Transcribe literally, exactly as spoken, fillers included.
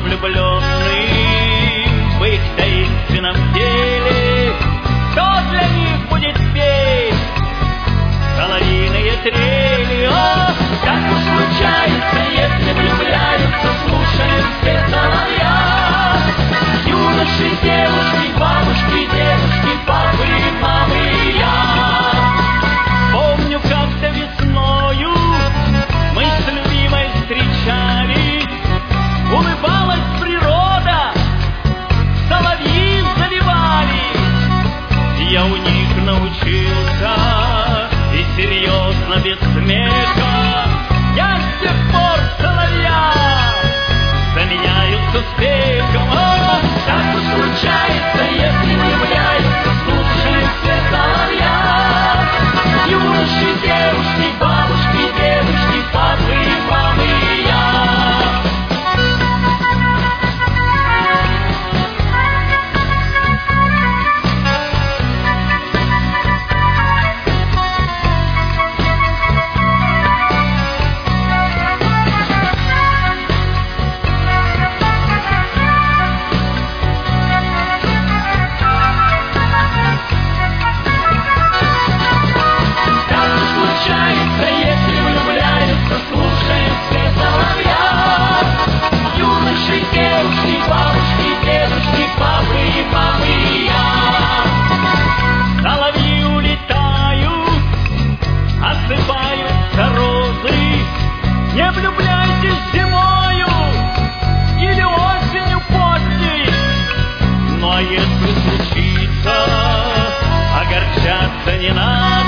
влюбленным в их таинственном теле, кто для них будет петь соловьиные трели? О, как уж случается, если влюбляются, слушают все соловья. Юноши, девушки, бабушки, дедушки, папы, мамы и я. Помню, как-то весною мы с любимой встречались, улыбалась природа, соловьи заливались. Я у них научился, и серьезно, без смеха, я с тех пор соловья заменяю с успехом. О, так уж случается, если влюбляются, слушают все соловья. Юноши, девушки, бабушки, дедушки, папы, мамы и я. Не влюбляйтесь зимою или осенью поздней. Ну а если случится, огорчаться не надо.